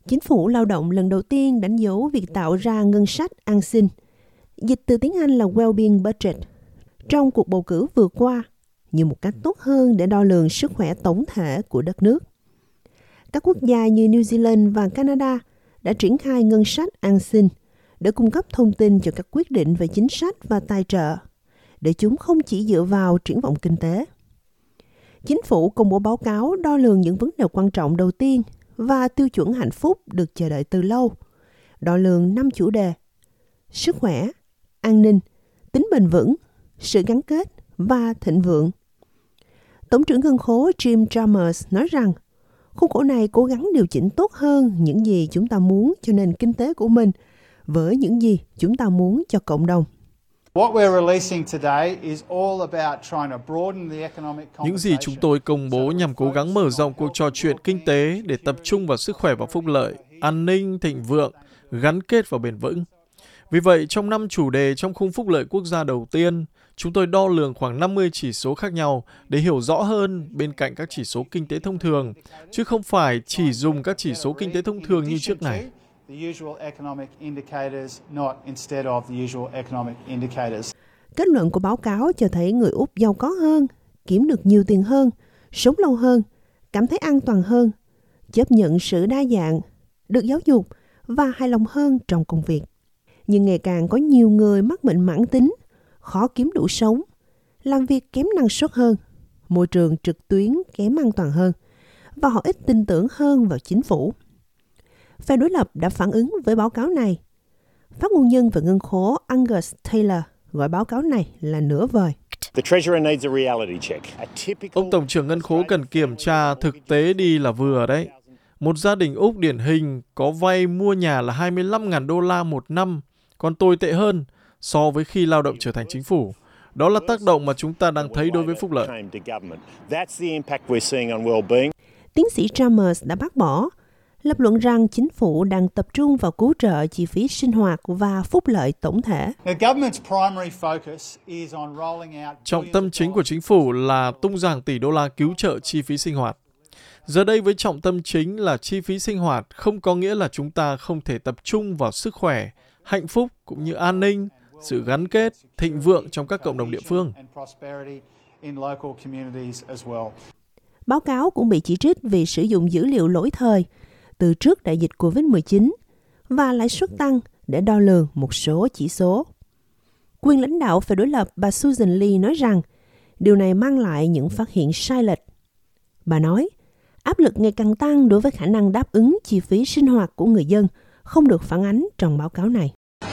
Chính phủ lao động lần đầu tiên đánh dấu việc tạo ra ngân sách an sinh, dịch từ tiếng Anh là Wellbeing Budget, trong cuộc bầu cử vừa qua như một cách tốt hơn để đo lường sức khỏe tổng thể của đất nước. Các quốc gia như New Zealand và Canada đã triển khai ngân sách an sinh để cung cấp thông tin cho các quyết định về chính sách và tài trợ, để chúng không chỉ dựa vào triển vọng kinh tế. Chính phủ công bố báo cáo đo lường những vấn đề quan trọng đầu tiên và tiêu chuẩn hạnh phúc được chờ đợi từ lâu, đo lường 5 chủ đề: sức khỏe, an ninh, tính bền vững, sự gắn kết và thịnh vượng. Tổng trưởng ngân khố Jim Chalmers nói rằng khuôn khổ này cố gắng điều chỉnh tốt hơn những gì chúng ta muốn cho nền kinh tế của mình với những gì chúng ta muốn cho cộng đồng. Những gì chúng tôi công bố nhằm cố gắng mở rộng cuộc trò chuyện kinh tế để tập trung vào sức khỏe và phúc lợi, an ninh, thịnh vượng, gắn kết và bền vững. Vì vậy, trong 5 chủ đề trong khung phúc lợi quốc gia đầu tiên, chúng tôi đo lường khoảng 50 chỉ số khác nhau để hiểu rõ hơn bên cạnh các chỉ số kinh tế thông thường, chứ không phải chỉ dùng các chỉ số kinh tế thông thường như trước này. Kết luận của báo cáo cho thấy người Úc giàu có hơn, kiếm được nhiều tiền hơn, sống lâu hơn, cảm thấy an toàn hơn, chấp nhận sự đa dạng, được giáo dục và hài lòng hơn trong công việc. Nhưng ngày càng có nhiều người mắc bệnh mãn tính, khó kiếm đủ sống, làm việc kém năng suất hơn, môi trường trực tuyến kém an toàn hơn, và họ ít tin tưởng hơn vào chính phủ. Phe đối lập đã phản ứng với báo cáo này. Phát ngôn nhân về ngân khố Angus Taylor gọi báo cáo này là nửa vời. Ông Tổng trưởng ngân khố cần kiểm tra thực tế đi là vừa đấy. Một gia đình Úc điển hình có vay mua nhà là 25.000 đô la một năm, còn tồi tệ hơn so với khi lao động trở thành chính phủ. Đó là tác động mà chúng ta đang thấy đối với phúc lợi. Tiến sĩ Chalmers đã bác bỏ, lập luận rằng chính phủ đang tập trung vào cứu trợ chi phí sinh hoạt và phúc lợi tổng thể. Trọng tâm chính của chính phủ là tung ra hàng tỷ đô la cứu trợ chi phí sinh hoạt. Giờ đây với trọng tâm chính là chi phí sinh hoạt không có nghĩa là chúng ta không thể tập trung vào sức khỏe, hạnh phúc cũng như an ninh, sự gắn kết, thịnh vượng trong các cộng đồng địa phương. Báo cáo cũng bị chỉ trích vì sử dụng dữ liệu lỗi thời từ trước đại dịch COVID-19 và lãi suất tăng để đo lường một số chỉ số. Quyền lãnh đạo phe đối lập bà Susan Lee nói rằng điều này mang lại những phát hiện sai lệch. Bà nói, áp lực ngày càng tăng đối với khả năng đáp ứng chi phí sinh hoạt của người dân không được phản ánh trong báo cáo này.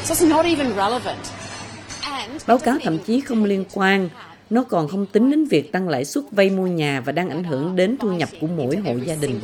Báo cáo thậm chí không liên quan. Nó còn không tính đến việc tăng lãi suất vay mua nhà và đang ảnh hưởng đến thu nhập của mỗi hộ gia đình.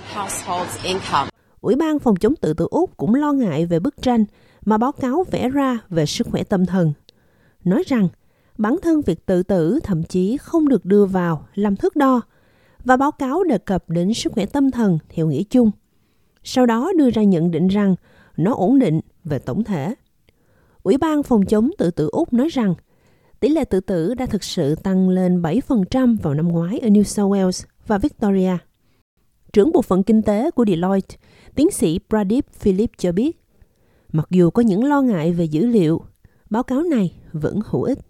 Ủy ban phòng chống tự tử Úc cũng lo ngại về bức tranh mà báo cáo vẽ ra về sức khỏe tâm thần. Nói rằng bản thân việc tự tử thậm chí không được đưa vào làm thước đo, và báo cáo đề cập đến sức khỏe tâm thần theo nghĩa chung. Sau đó đưa ra nhận định rằng nó ổn định về tổng thể. Ủy ban phòng chống tự tử Úc nói rằng tỷ lệ tự tử đã thực sự tăng lên 7% vào năm ngoái ở New South Wales và Victoria. Trưởng bộ phận kinh tế của Deloitte, tiến sĩ Pradeep Philip cho biết, mặc dù có những lo ngại về dữ liệu, báo cáo này vẫn hữu ích.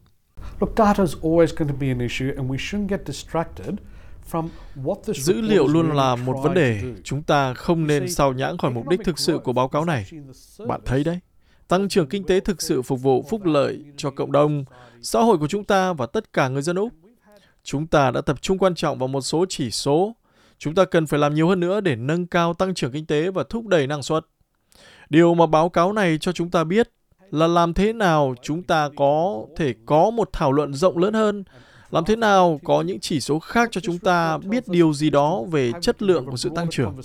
Dữ liệu luôn là một vấn đề. Chúng ta không nên sao nhãng khỏi mục đích thực sự của báo cáo này. Bạn thấy đấy, tăng trưởng kinh tế thực sự phục vụ phúc lợi cho cộng đồng, xã hội của chúng ta và tất cả người dân Úc. Chúng ta đã tập trung quan trọng vào một số chỉ số. Chúng ta cần phải làm nhiều hơn nữa để nâng cao tăng trưởng kinh tế và thúc đẩy năng suất. Điều mà báo cáo này cho chúng ta biết là làm thế nào chúng ta có thể có một thảo luận rộng lớn hơn, làm thế nào có những chỉ số khác cho chúng ta biết điều gì đó về chất lượng của sự tăng trưởng.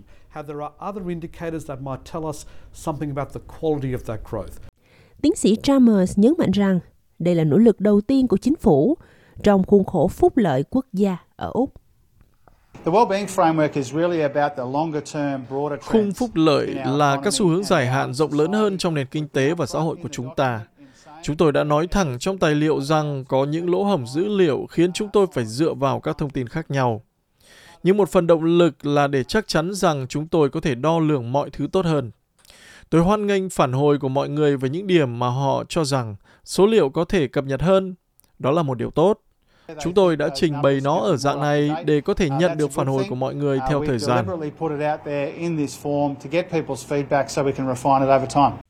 Tiến sĩ Chalmers nhấn mạnh rằng đây là nỗ lực đầu tiên của chính phủ trong khuôn khổ phúc lợi quốc gia ở Úc. Khung phúc lợi là các xu hướng dài hạn rộng lớn hơn trong nền kinh tế và xã hội của chúng ta. Chúng tôi đã nói thẳng trong tài liệu rằng có những lỗ hổng dữ liệu khiến chúng tôi phải dựa vào các thông tin khác nhau. Nhưng một phần động lực là để chắc chắn rằng chúng tôi có thể đo lường mọi thứ tốt hơn. Tôi hoan nghênh phản hồi của mọi người về những điểm mà họ cho rằng số liệu có thể cập nhật hơn. Đó là một điều tốt. Chúng tôi đã trình bày nó ở dạng này để có thể nhận được phản hồi của mọi người theo thời gian.